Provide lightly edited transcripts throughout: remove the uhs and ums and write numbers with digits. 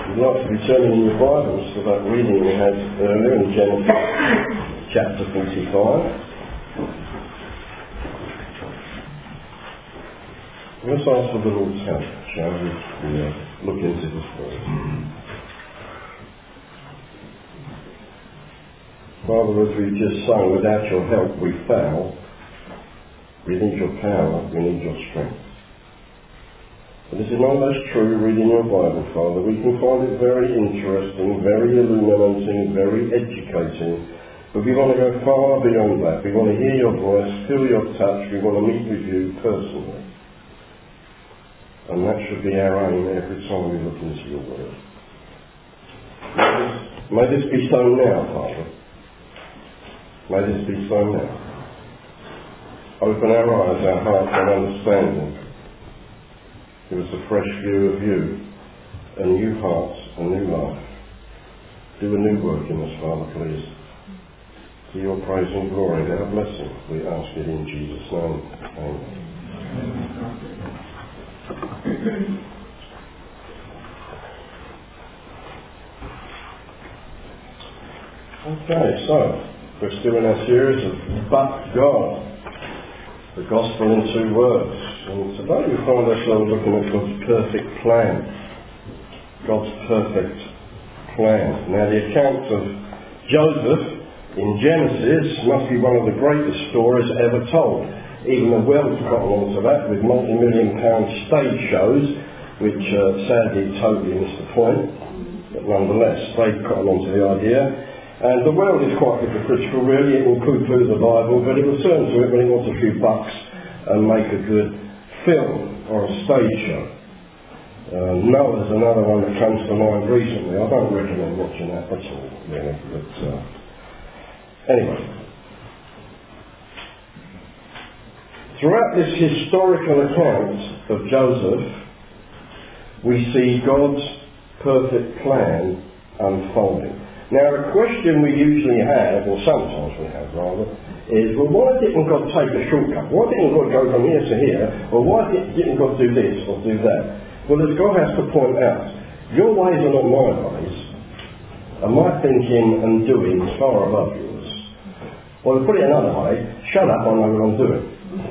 You'd like to be turning in your Bibles to that reading we had earlier in Genesis chapter 45. Let's ask for the Lord's help, shall we? Look into this word. Father, as we just sung, without your help we fail. We need your power, we need your strength. But this is not less true reading your Bible, Father. We can find it very interesting, very illuminating, very educating. But we want to go far beyond that. We want to hear your voice, feel your touch. We want to meet with you personally. And that should be our aim every time we look into your word. May this be so now, Father. May this be so now. Open our eyes, our hearts, and understanding. Give us a fresh view of you, a new heart, a new life. Do a new work in us, Father, please. To your praise and glory and our blessing, we ask it in Jesus' name. Amen. Okay, so we're still in our series of But God, the Gospel in 2 words. And today we find ourselves looking at God's perfect plan. God's perfect plan. Now the account of Joseph in Genesis must be one of the greatest stories ever told. Even the world's got along to that with multi-million-pound stage shows, which sadly totally missed the point. But nonetheless, they've got along to the idea. And the world is quite hypocritical, really. It will poo-poo the Bible, but it will turn to it when it wants a few bucks and make a good film or a stage show. Noah's another one that comes to mind recently. I don't recommend watching that at all, really. But anyway. Throughout this historical account of Joseph, we see God's perfect plan unfolding. Now, a question we usually have, or sometimes we have rather, is, well, why didn't God take a shortcut? Why didn't God go from here to here? Or why didn't God do this or do that? Well, as God has to point out, your ways are not my ways, and my thinking and doing is far above yours. Well, to put it another way, shut up, I know what I'm doing.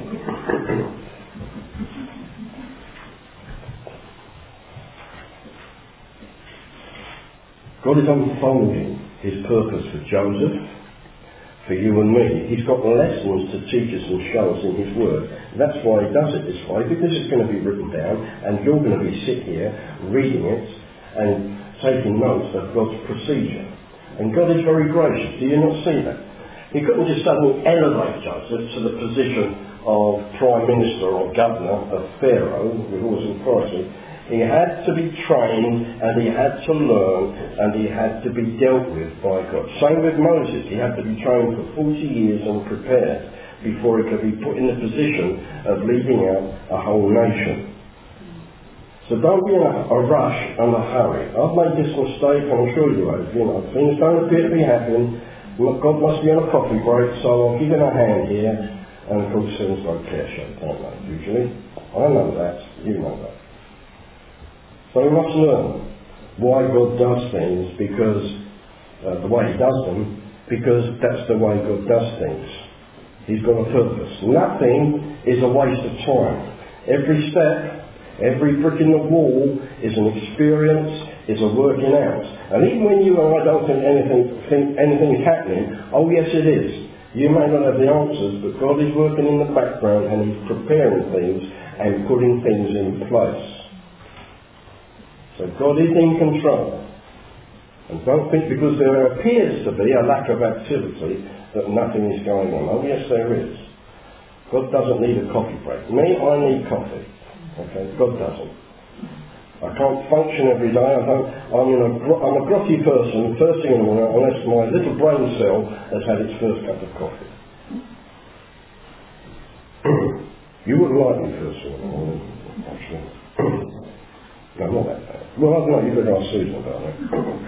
God is unfolding his purpose for Joseph, for you and me. He's got lessons to teach us and show us in his word. That's why he does it this way, because it's going to be written down and you're going to be sitting here reading it and taking notes of God's procedure. And God is very gracious. Do you not see that? He couldn't just suddenly elevate Joseph to the position of Prime Minister or Governor of Pharaoh with horse and authority. He had to be trained and he had to learn and he had to be dealt with by God. Same with Moses. He had to be trained for 40 years and prepared before he could be put in the position of leading out a whole nation. So don't be in a rush and a hurry. I've made this mistake and I'm sure you have. Things don't appear to be happening. God must be on a coffee break, so I'll give him a hand here. And of course things like pear-shaped, don't they, usually? I know that. You know that. So we must learn why God does things, because the way he does them, because that's the way God does things. He's got a purpose. Nothing is a waste of time. Every step, every brick in the wall is an experience, is a working out. And even when you and I don't think anything is happening, oh yes it is. You may not have the answers, but God is working in the background and he's preparing things and putting things in place. So God is in control. And don't think because there appears to be a lack of activity that nothing is going on. Oh yes, there is. God doesn't need a coffee break. Me, I need coffee. Okay, God doesn't. I can't function every day. I'm a grotty person first thing in the morning unless my little brain cell has had its first cup of coffee. You wouldn't like me first thing in the morning, actually. No, not that bad. Well, I don't know, you better ask Susan about that.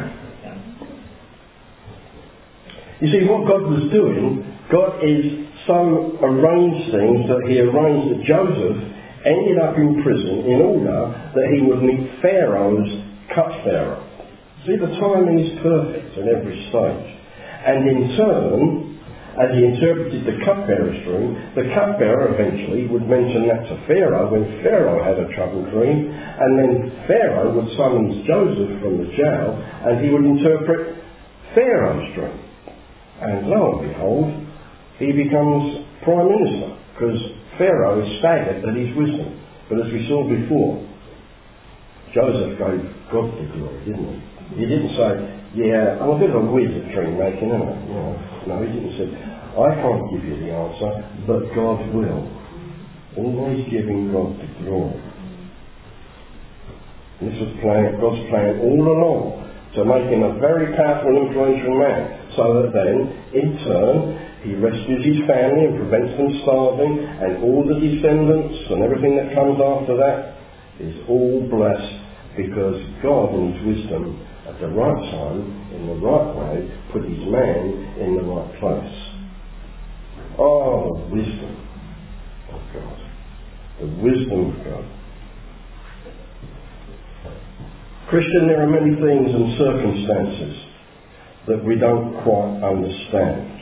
You see, what God was doing, God is so arranged things that he arranged that Joseph ended up in prison in order that he would meet Pharaoh's cupbearer. See, the timing is perfect at every stage. And in turn, as he interpreted the cupbearer's dream, the cupbearer eventually would mention that to Pharaoh when Pharaoh had a troubled dream, and then Pharaoh would summons Joseph from the jail, and he would interpret Pharaoh's dream. And lo and behold, he becomes Prime Minister, because Pharaoh is staggered at his wisdom. But as we saw before, Joseph gave God the glory, didn't he? He didn't say, yeah, I'm a bit of a whiz at dream making, isn't I? You know, no, he didn't say, I can't give you the answer, but God will. Always giving God the glory. This was God's plan all along, to make him a very powerful and influential man, so that then, in turn, he rescues his family and prevents them starving, and all the descendants and everything that comes after that is all blessed because God, in his wisdom, at the right time, in the right way, put his man in the right place. Oh, the wisdom of God. The wisdom of God. Christian, there are many things and circumstances that we don't quite understand.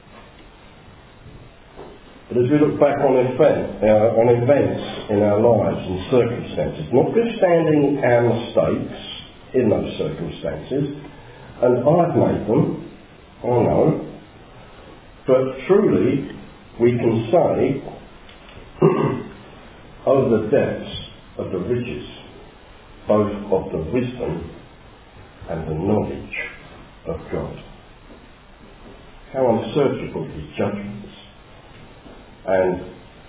But as we look back on events in our lives and circumstances, notwithstanding our mistakes in those circumstances, and I've made them, I know, but truly we can say, oh, the depths of the riches, both of the wisdom and the knowledge of God. How unsearchable his judgments, and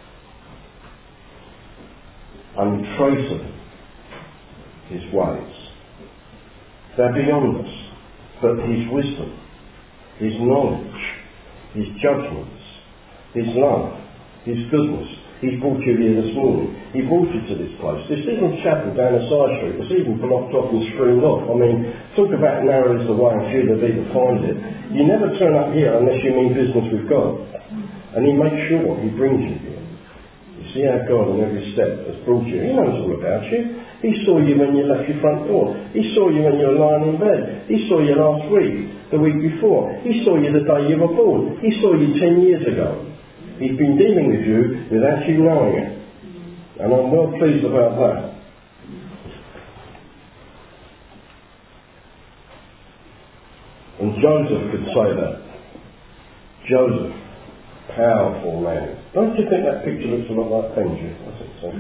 untraceable his ways. They're beyond us, but his wisdom, his knowledge, his judgments, his love, his goodness. He's brought you here this morning. He brought you to this place. This isn't chapel down a side street. It's even blocked off and screened off. I mean, talk about narrow is the way and few there be that find it. You never turn up here unless you mean business with God. And he makes sure he brings you here. You see how God in every step has brought you. He knows all about you. He saw you when you left your front door. He saw you when you were lying in bed. He saw you last week, the week before. He saw you the day you were born. He saw you 10 years ago. He's been dealing with you without you knowing it. And I'm well pleased about that. And Joseph could say that. Joseph, powerful man. Don't you think that picture looks a lot like Benji? I think so.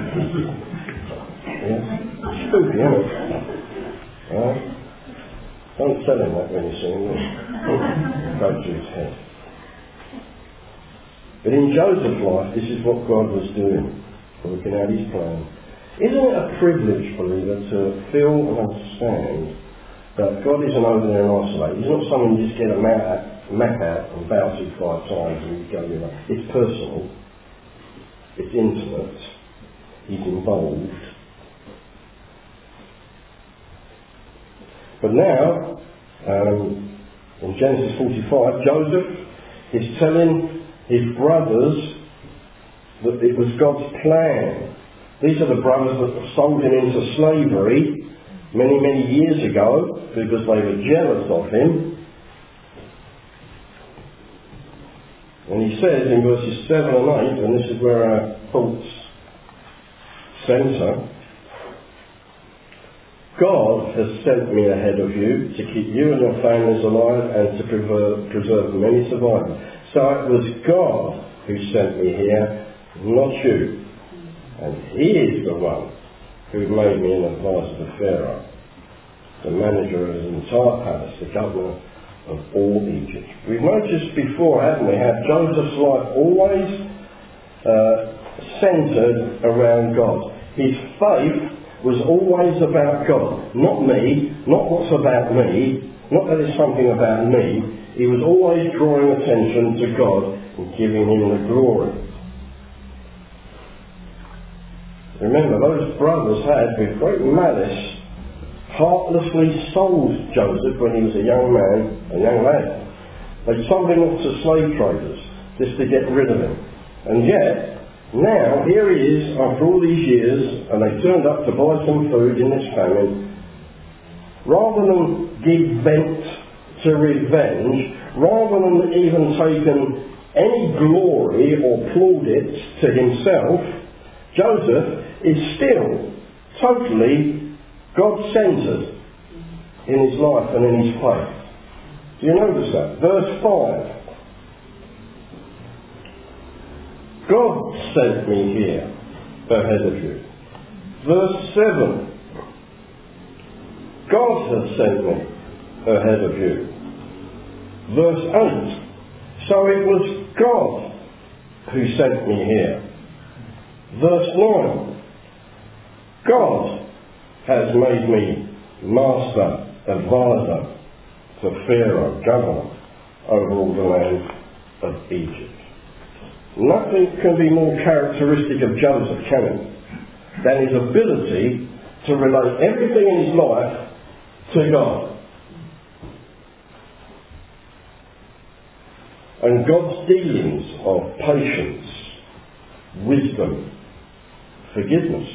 Yeah. Spooky, isn't it? Right? Don't tell him that when you see him. Go to his head. But in Joseph's life, this is what God was doing, working out his plan. Isn't it a privilege, believer, to feel and understand that God isn't over there and isolated? He's not someone you just get a map out and bow to 5 times and you go, you know. It's personal. It's intimate. He's involved. But now, in Genesis 45, Joseph is telling his brothers that it was God's plan. These are the brothers that sold him into slavery many, many years ago because they were jealous of him. And he says in verses 7 and 8, and this is where our thoughts centre, God has sent me ahead of you to keep you and your families alive and to preserve many survivors. So it was God who sent me here, not you. And he is the one who made me an advisor to Pharaoh, the manager of his entire palace, the governor of all Egypt. We've noticed before, haven't we, how Joseph's life always centred around God. His faith was always about God, not me, not what's about me, not that there's something about me. He was always drawing attention to God and giving him the glory. Remember, those brothers had, with great malice, heartlessly sold Joseph when he was a young man, a young lad. They sold him off to slave traders just to get rid of him. And yet, now, here he is, after all these years, and they turned up to buy some food in this famine, rather than give vent to revenge, rather than even taken any glory or plaudits to himself, Joseph is still totally God-centred in his life and in his faith. Do you notice that? Verse 5. God sent me here ahead of you. Verse 7. God has sent me ahead of you. Verse 8. So it was God who sent me here. Verse 9. God has made me master, advisor to Pharaoh, governor over all the land of Egypt. Nothing can be more characteristic of Joseph, can it, than his ability to relate everything in his life to God. And God's dealings of patience, wisdom, forgiveness.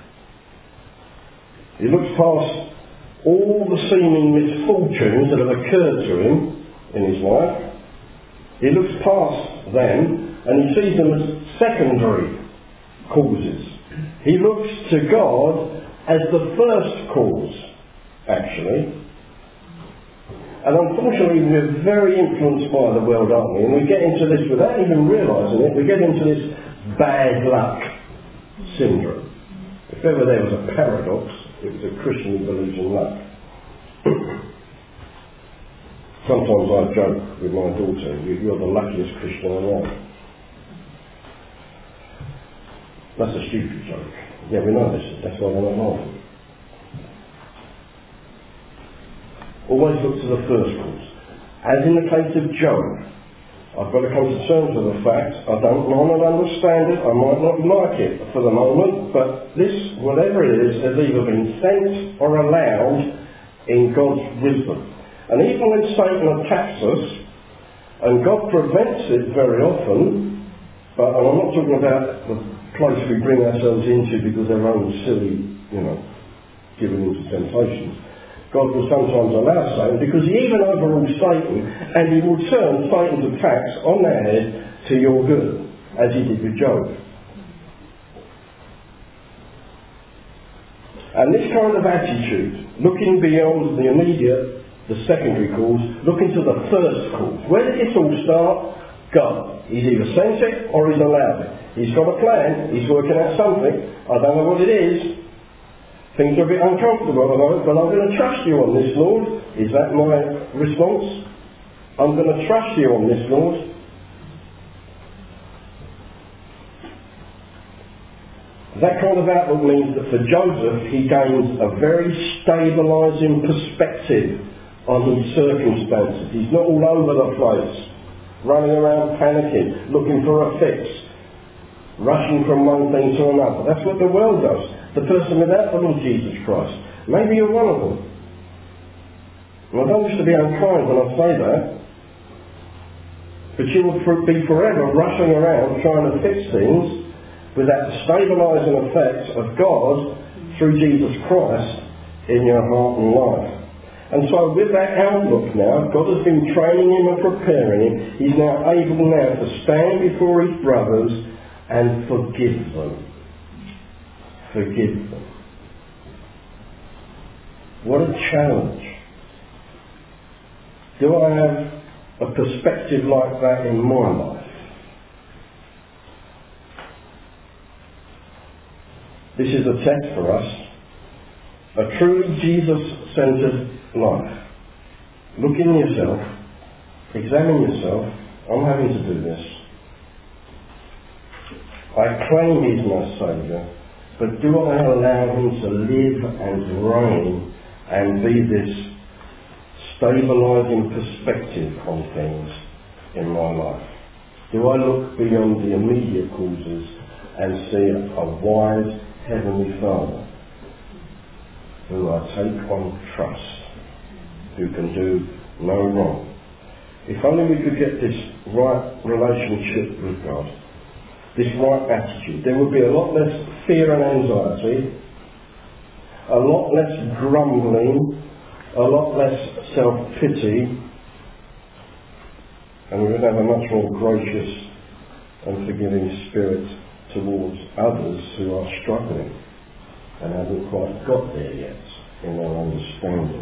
He looks past all the seeming misfortunes that have occurred to him in his life. He looks past them and he sees them as secondary causes. He looks to God as the first cause, actually. And unfortunately we're very influenced by the world, aren't we? And we get into this without even realising it. We get into this bad luck syndrome. If ever there was a paradox, it was a Christian who believes in luck. Sometimes I joke with my daughter, you're the luckiest Christian around. That's a stupid joke. Yeah, we know this. That's why we're not laughing. Always look to the first cause. As in the case of Job, I've got to come to terms with the fact I don't might not understand it, I might not like it for the moment, but this, whatever it is, has either been sent or allowed in God's wisdom. And even when Satan attacks us, and God prevents it very often, but and I'm not talking about the place we bring ourselves into because our own silly, giving into temptations. God will sometimes allow Satan because he even overrules Satan and he will turn Satan's attacks on their head to your good, as he did with Job. And this kind of attitude, looking beyond the immediate, the secondary cause, looking to the first cause. Where did this all start? God. He's either sent it or he's allowed it. He's got a plan, he's working out something, I don't know what it is. Things are a bit uncomfortable at the moment, but I'm going to trust you on this, Lord. Is that my response? I'm going to trust you on this, Lord. That kind of outlook means that for Joseph, he gains a very stabilising perspective on his circumstances. He's not all over the place, running around panicking, looking for a fix, rushing from one thing to another. That's what the world does. The person without the Lord Jesus Christ. Maybe you're one of them. And I don't wish to be unkind when I say that, but you will be forever rushing around trying to fix things without the stabilising effect of God through Jesus Christ in your heart and life. And so with that outlook now, God has been training him and preparing him. He's now able now to stand before his brothers and forgive them. Forgive them. What a challenge. Do I have a perspective like that in my life? This is a test for us. A truly Jesus-centred life. Look in yourself. Examine yourself. I'm having to do this. I claim he's my Saviour. But do I allow him to live and reign and be this stabilising perspective on things in my life? Do I look beyond the immediate causes and see a wise Heavenly Father who I take on trust, who can do no wrong? If only we could get this right relationship with God, this right attitude, there would be a lot less fear and anxiety, a lot less grumbling, a lot less self-pity, and we would have a much more gracious and forgiving spirit towards others who are struggling and haven't quite got there yet in their understanding.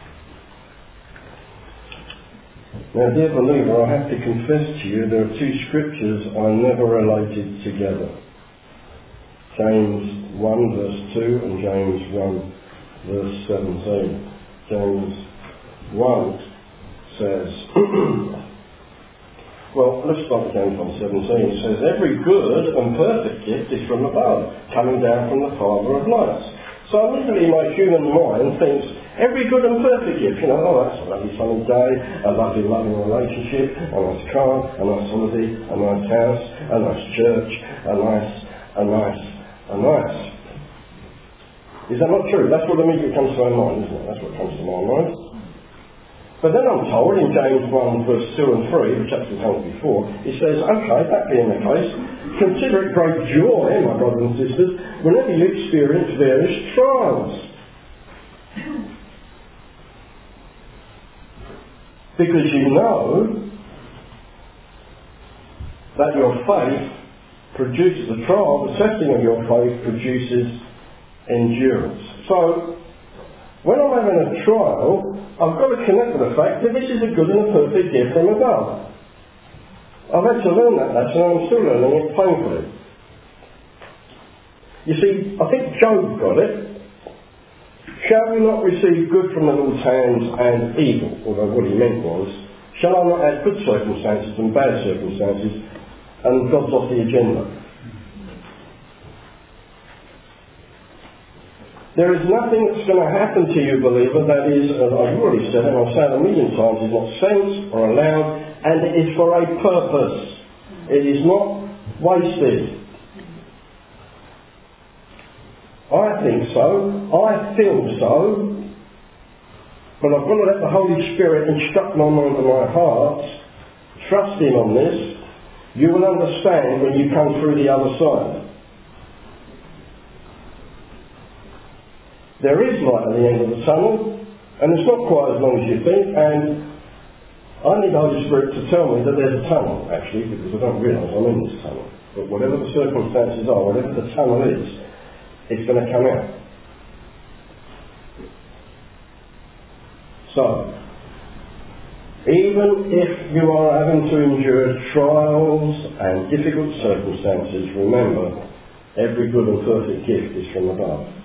Now, dear believer, I have to confess to you there are two scriptures I never related together. James 1 verse 2 and James 1 verse 17. James 1 says, well, let's start with James 1:17. It says, every good and perfect gift is from above, coming down from the Father of lights. So immediately my human mind thinks, every good and perfect gift, oh, that's a lovely sunny day, a lovely loving relationship, a nice car, a nice holiday, a nice house, a nice church, a nice. Is that not true? That's what immediately comes to my mind, isn't it? That's what comes to my mind. But then I'm told in James 1 verse 2 and 3, which actually comes before, it says, okay, that being the case, consider it great joy, my brothers and sisters, whenever you experience various trials. Because you know that your faith produces a trial, the testing of your faith produces endurance. So, when I'm having a trial, I've got to connect with the fact that this is a good and a perfect gift from above. I've had to learn that lesson and I'm still learning it painfully. You see, I think Job got it. Shall we not receive good from the Lord's hands and evil? Although what he meant was, shall I not have good circumstances and bad circumstances and God's off the agenda? There is nothing that's going to happen to you, believer, that is, as I've already said, and I've said it a million times, is not sent or allowed, and it is for a purpose. It is not wasted. I think so. I feel so. But I've got to let the Holy Spirit instruct my mind and my heart. Trust Him on this. You will understand when you come through the other side. There is light at the end of the tunnel, and it's not quite as long as you think, and I need the Holy Spirit to tell me that there's a tunnel, actually, because I don't realise I'm in this tunnel. But whatever the circumstances are, whatever the tunnel is, it's going to come out. So, even if you are having to endure trials and difficult circumstances, remember, every good and perfect gift is from above.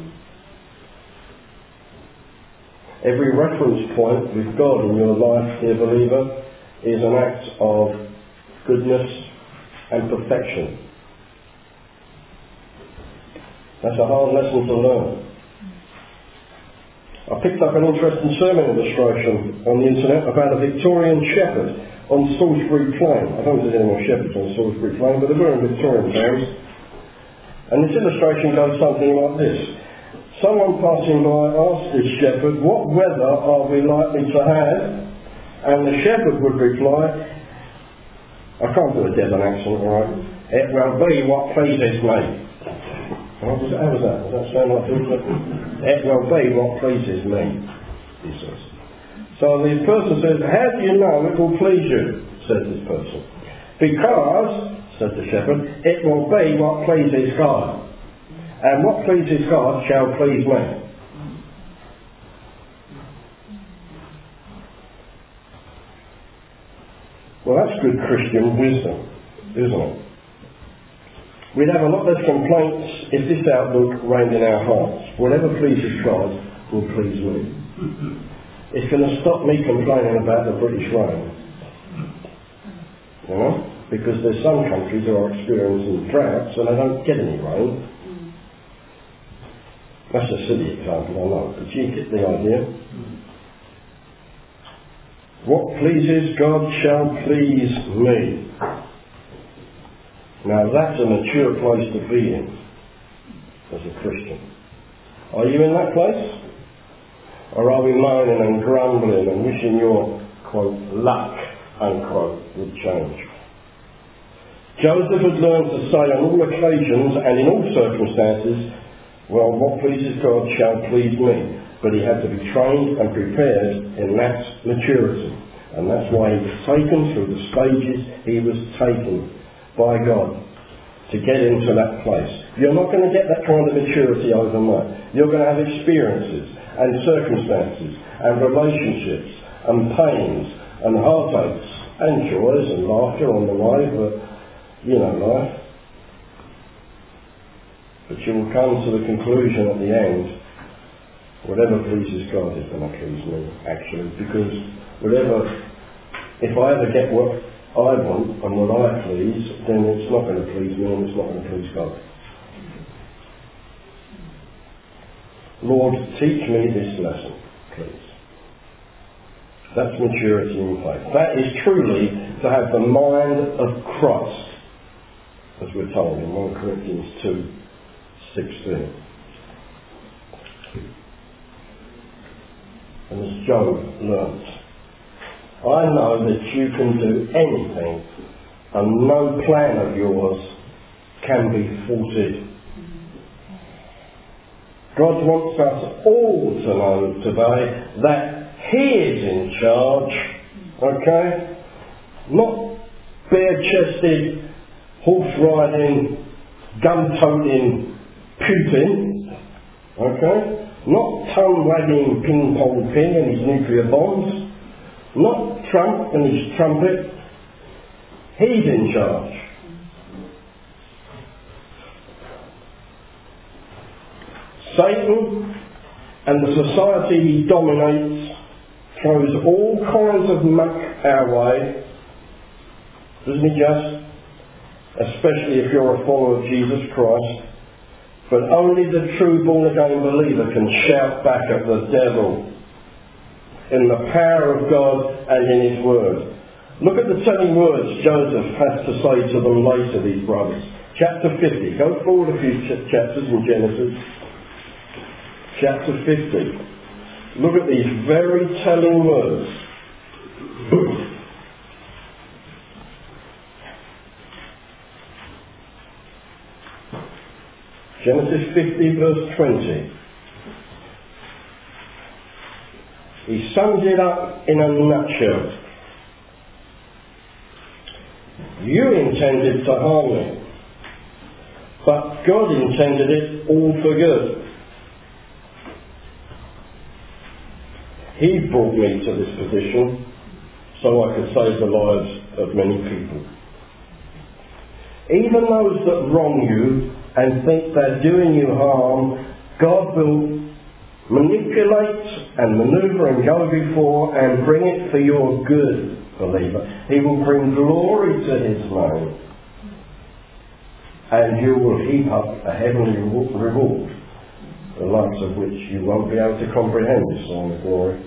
Every reference point with God in your life, dear believer, is an act of goodness and perfection. That's a hard lesson to learn. I picked up an interesting sermon illustration on the internet about a Victorian shepherd on Salisbury Plain. I don't know if there's any more shepherds on Salisbury Plain, but they were in Victorian times. And this illustration goes something like this. Someone passing by asked this shepherd, what weather are we likely to have? And the shepherd would reply, I can't do a Devon accent, alright? It will be what pleases me. How was that? Does that sound like it? It will be what pleases me, he says. So the person says, how do you know it will please you? Says this person. Because, said the shepherd, it will be what pleases God. And what pleases God shall please me. Well, that's good Christian wisdom, isn't it? We'd have a lot less complaints if this outlook reigned in our hearts. Whatever pleases God will please me. It's going to stop me complaining about the British rain. You know? Because there's some countries that are experiencing droughts and they don't get any rain. That's a silly example, I know, but you get the idea. What pleases God shall please me. Now that's a mature place to be in as a Christian. Are you in that place? Or are we moaning and grumbling and wishing your, quote, luck, unquote, would change? Joseph had learned to say on all occasions and in all circumstances, Well, what pleases God shall please me. But he had to be trained and prepared in that maturity. And that's why he was taken through the stages he was taken by God to get into that place. You're not going to get that kind of maturity overnight. You're going to have experiences and circumstances and relationships and pains and heartaches and joys and laughter on the way, but life. But you will come to the conclusion at the end, whatever pleases God is going to please me, actually, because if I ever get what I want and what I please, then it's not going to please me and it's not going to please God. Lord, teach me this lesson, please. That's maturity in faith. That is truly to have the mind of Christ, as we're told in 1 Corinthians 2:16. And as Job learnt, I know that you can do anything and no plan of yours can be thwarted. God wants us all to know today that he is in charge, okay? Not bare-chested, horse-riding, gun-toting Putin, okay? Not tongue-wagging ping-pong ping and his nuclear bombs. Not Trump and his trumpet. He's in charge. Satan and the society he dominates throws all kinds of muck our way, doesn't he just? Especially if you're a follower of Jesus Christ. But only the true born-again believer can shout back at the devil in the power of God and in his word. Look at the telling words Joseph has to say to them later, these brothers. Chapter 50. Go forward a few chapters in Genesis. Chapter 50. Look at these very telling words. Genesis 50 verse 20. He sums it up in a nutshell. You intended to harm me, but God intended it all for good. He brought me to this position so I could save the lives of many people. Even those that wrong you and think they're doing you harm, God will manipulate and maneuver and go before and bring it for your good, believer. He will bring glory to his name, and you will heap up a heavenly reward, the likes of which you won't be able to comprehend this song of glory.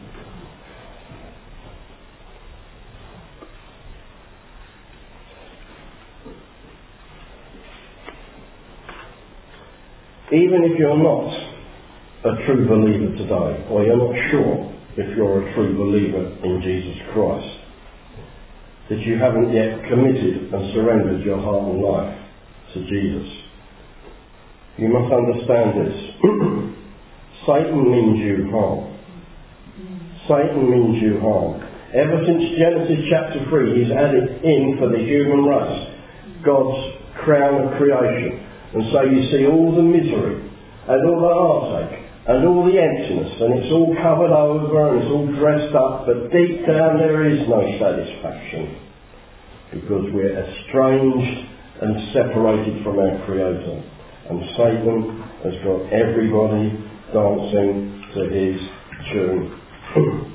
Even if you're not a true believer today, or you're not sure if you're a true believer in Jesus Christ, that you haven't yet committed and surrendered your heart and life to Jesus, you must understand this. Satan means you harm. Satan means you harm. Ever since Genesis chapter 3, he's added in for the human race God's crown of creation. And so you see all the misery and all the heartache and all the emptiness, and it's all covered over and it's all dressed up, but deep down there is no satisfaction, because we're estranged and separated from our Creator. And Satan has got everybody dancing to his tune.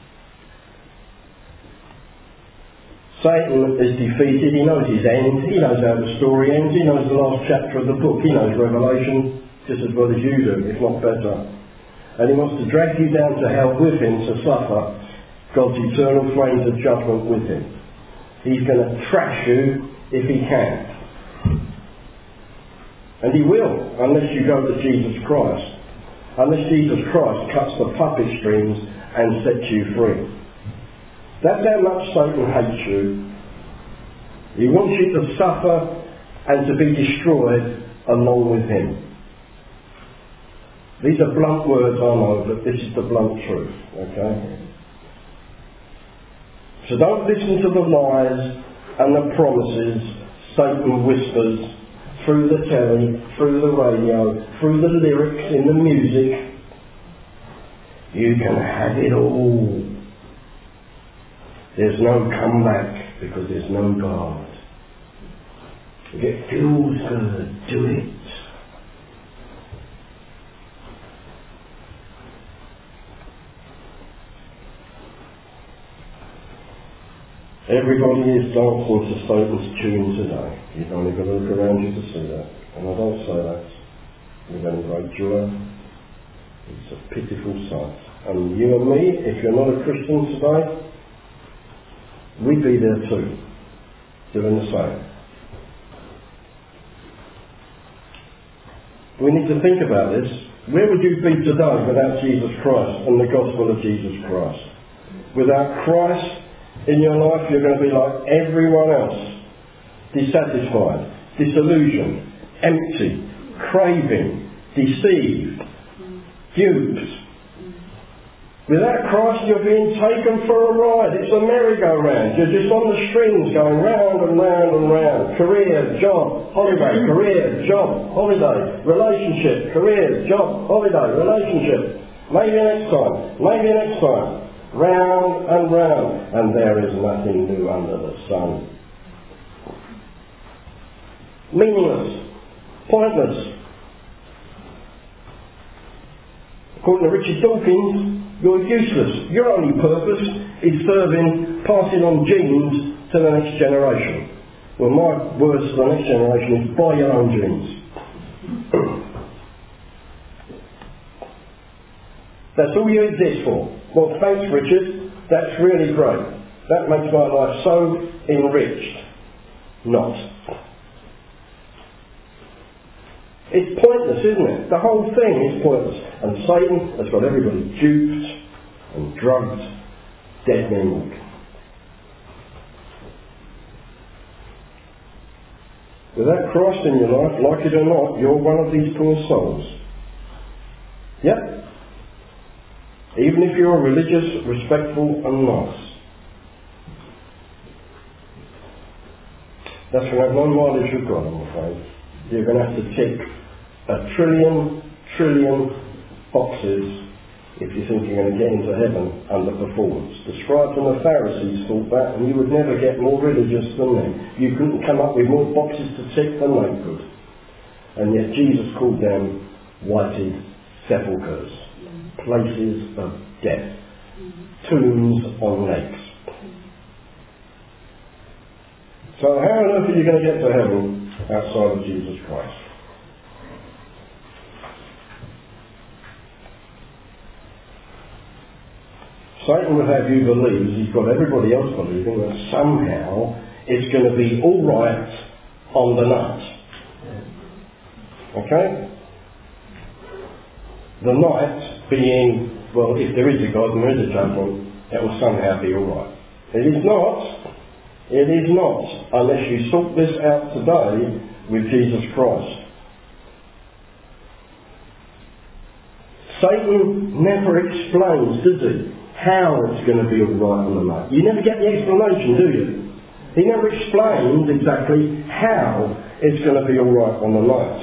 Satan is defeated. He knows his end. He knows how the story ends. He knows the last chapter of the book. He knows Revelation just as well as you do, if not better. And he wants to drag you down to hell with him to suffer God's eternal flames of judgment with him. He's going to trash you if he can. And he will, unless you go to Jesus Christ. Unless Jesus Christ cuts the puppet strings and sets you free. That's how much Satan hates you. He wants you to suffer and to be destroyed along with him. These are blunt words, I know, but this is the blunt truth, okay? So don't listen to the lies and the promises Satan whispers through the telly, through the radio, through the lyrics in the music. You can have it all. There's no comeback because there's no God. If it feels good, do it. Everybody is dancing to Satan's tune today. You've only got to look around you to see that. And I don't say that with any great joy. It's a pitiful sight. And you and me, if you're not a Christian today, we'd be there too, doing the same. We need to think about this. Where would you be today without Jesus Christ and the gospel of Jesus Christ? Without Christ in your life, you're going to be like everyone else. Dissatisfied, disillusioned, empty, craving, deceived, duped. Without Christ, you're being taken for a ride. It's a merry-go-round. You're just on the strings going round and round and round. Career, job, holiday, career, job, holiday, relationship, career, job, holiday, relationship. Maybe next time, maybe next time. Round and round. And there is nothing new under the sun. Meaningless. Pointless. According to Richard Dawkins, you're useless. Your only purpose is passing on genes to the next generation. Well, my words to the next generation is buy your own genes. That's all you exist for. Well, thanks, Richard. That's really great. That makes my life so enriched. Not. It's pointless, isn't it? The whole thing is pointless. And Satan has got everybody duped and drugged, dead-mened. Without Christ in your life, like it or not, you're one of these poor souls. Yep. Even if you're religious, respectful and nice. That's going to have no mileage with God, I'm afraid. You're going to have to tick a trillion boxes if you think you're going to get into heaven under performance. The scribes and the Pharisees thought that, and you would never get more religious than them. You couldn't come up with more boxes to tick than they could. And yet Jesus called them whited sepulchres, places of death, tombs on legs. So how on earth are you going to get to heaven outside of Jesus Christ? Satan would have you believe, he's got everybody else believing, that somehow it's going to be all right on the night. Okay? The night being, well, if there is a God and there is a judgment, it will somehow be all right. It is not. It is not, unless you sort this out today with Jesus Christ. Satan never explains, does he, how it's going to be all right on the night. You never get the explanation, do you? He never explains exactly how it's going to be all right on the night.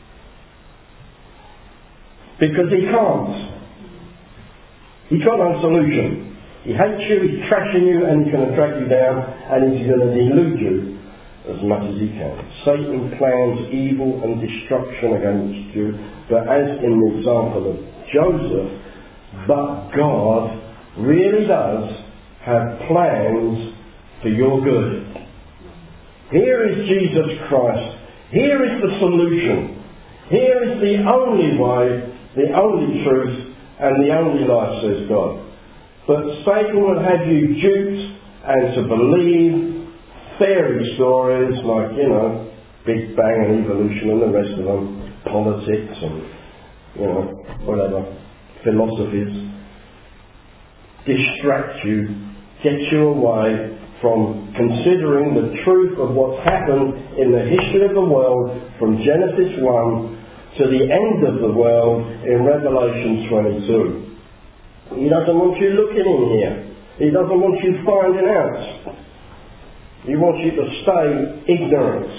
Because he can't. He's got no solution. He hates you, he's trashing you, and he's going to drag you down, and he's going to delude you as much as he can. Satan plans evil and destruction against you, but as in the example of Joseph, but God really does have plans for your good. Here is Jesus Christ. Here is the solution. Here is the only way, the only truth, and the only life, says God. But Satan will have you duped and to believe fairy stories like, Big Bang and evolution and the rest of them, politics and, whatever, philosophies. Distract you, get you away from considering the truth of what's happened in the history of the world from Genesis 1 to the end of the world in Revelation 22. He doesn't want you looking in here. He doesn't want you finding out. He wants you to stay ignorant.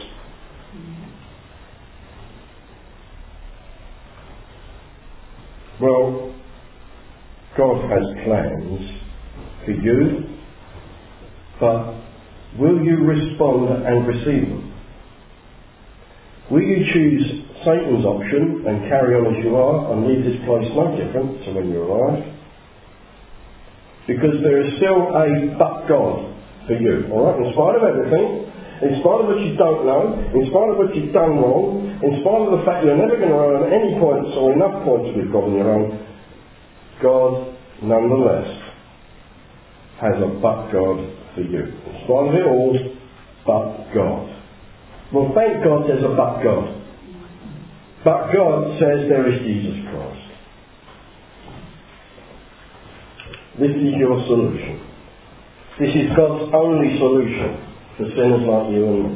Well, God has plans for you, but will you respond and receive them? Will you choose Satan's option and carry on as you are and leave this place no different to when you arrived? Because there is still a but God for you, alright? In spite of everything, in spite of what you don't know, in spite of what you've done wrong, in spite of the fact you're never going to earn any points or enough points with God on your own, God, nonetheless, has a but God for you. In spite of it all, but God. Well, thank God there's a but God. But God says there is Jesus Christ. This is your solution. This is God's only solution for sinners like you and me.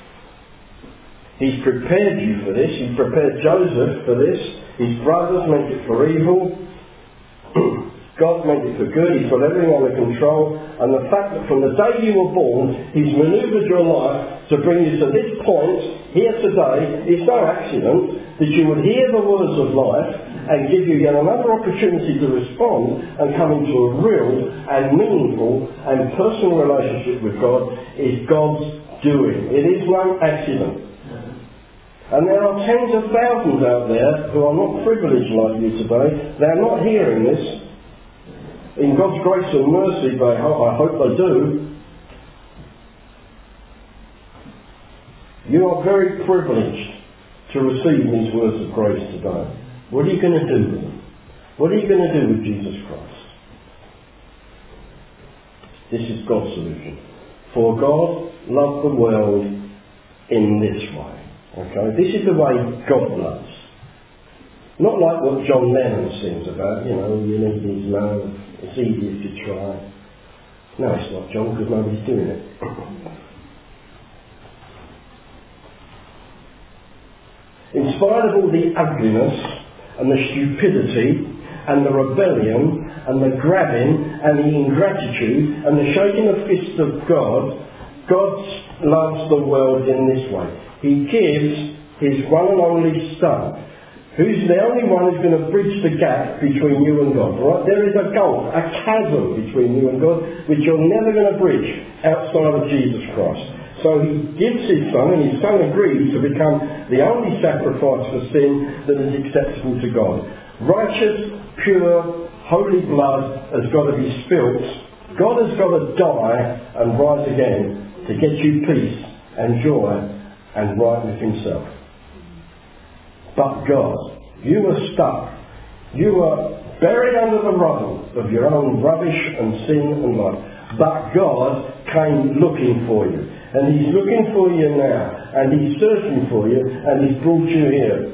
He's prepared you for this. He's prepared Joseph for this. His brothers meant it for evil. God meant it for good. He's got everything under control. And the fact that from the day you were born, He's manoeuvred your life to bring you to this point, here today, it's no accident that you would hear the words of life and give you yet another opportunity to respond and come into a real and meaningful and personal relationship with God is God's doing. It is no accident. And there are tens of thousands out there who are not privileged like you today. They're not hearing this. In God's grace and mercy, I hope they do. You are very privileged to receive these words of grace today. What are you going to do with them? What are you going to do with Jesus Christ? This is God's solution. For God loved the world in this way. Okay? This is the way God loves. Not like what John Lennon sings about, you need His love, it's easy if you try. No, it's not, John, because nobody's doing it. In spite of all the ugliness and the stupidity and the rebellion and the grabbing and the ingratitude and the shaking of fists of God, God loves the world in this way. He gives His one and only Son, who's the only one who's going to bridge the gap between you and God, right? There is a gulf, a chasm between you and God, which you're never going to bridge outside of Jesus Christ. So He gives His Son, and His Son agrees to become the only sacrifice for sin that is acceptable to God. Righteous, pure, holy blood has got to be spilt. God has got to die and rise again to get you peace and joy and right with Himself. But God, you were stuck. You were buried under the rubble of your own rubbish and sin and life. But God came looking for you. And He's looking for you now. And He's searching for you. And He's brought you here.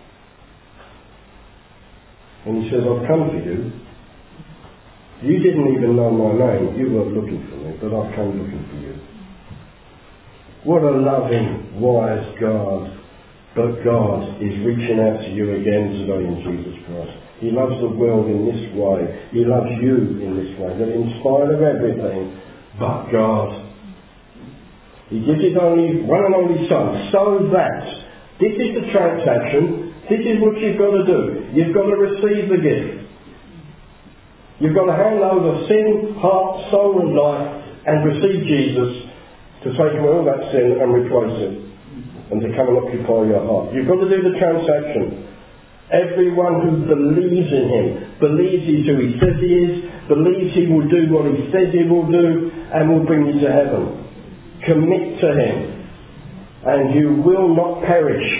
And He says, I've come for you. You didn't even know my name. You weren't looking for me. But I've come looking for you. What a loving, wise God. But God is reaching out to you again today in Jesus Christ. He loves the world in this way. He loves you in this way. That in spite of everything, but God, He gives His only one and only Son, so that this is the transaction. This is what you've got to do. You've got to receive the gift. You've got to hand over sin, heart, soul and life and receive Jesus to take away all that sin and replace it. And to come and occupy your heart. You've got to do the transaction. Everyone who believes in Him, believes He's who He says He is, believes He will do what He says He will do, and will bring you to heaven. Commit to Him, and you will not perish,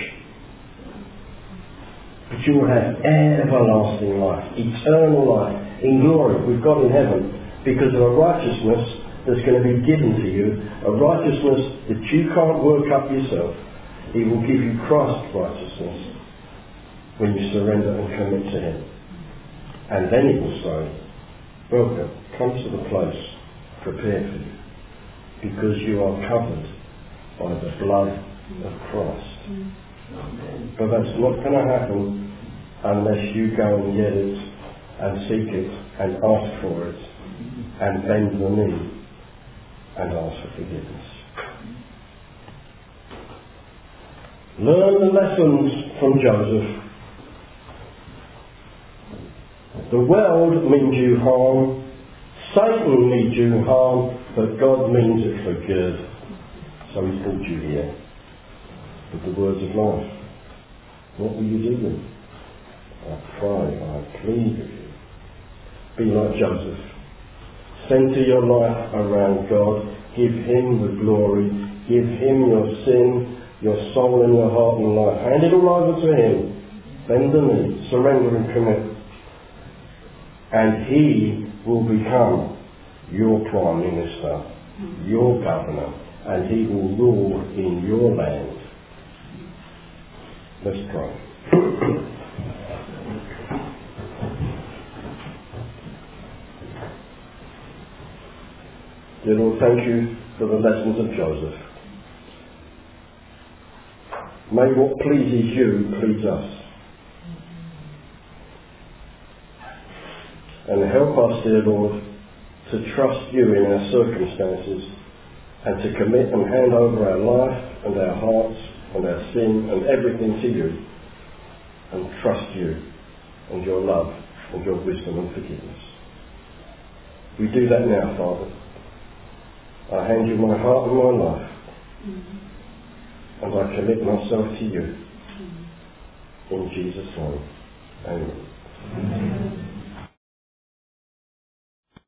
but you will have everlasting life, eternal life, in glory with God in heaven, because of a righteousness that's going to be given to you, a righteousness that you can't work up yourself. He will give you Christ's righteousness when you surrender and commit to Him. And then He will say, welcome, come to the place prepared for you, because you are covered by the blood of Christ. But that's not going to happen unless you go and get it and seek it and ask for it and bend the knee and ask for forgiveness. Learn the lessons from Joseph. The world means you harm, Satan means you harm, but God means it for good. So he's called you here with the words of life. What will you do then? I pray, I plead with you. Be like Joseph. Centre your life around God. Give him the glory. Give him your sin, your soul and your heart and life. Hand it all over to him. Bend the knee. Surrender and commit. And he will become your Prime Minister, your Governor, and he will rule in your land. Let's pray. Dear Lord, thank you for the lessons of Joseph. May what pleases you please us. And help us, dear Lord, to trust you in our circumstances and to commit and hand over our life and our hearts and our sin and everything to you and trust you and your love and your wisdom and forgiveness. We do that now, Father. I hand you my heart and my life and I commit myself to you. In Jesus' name. Amen.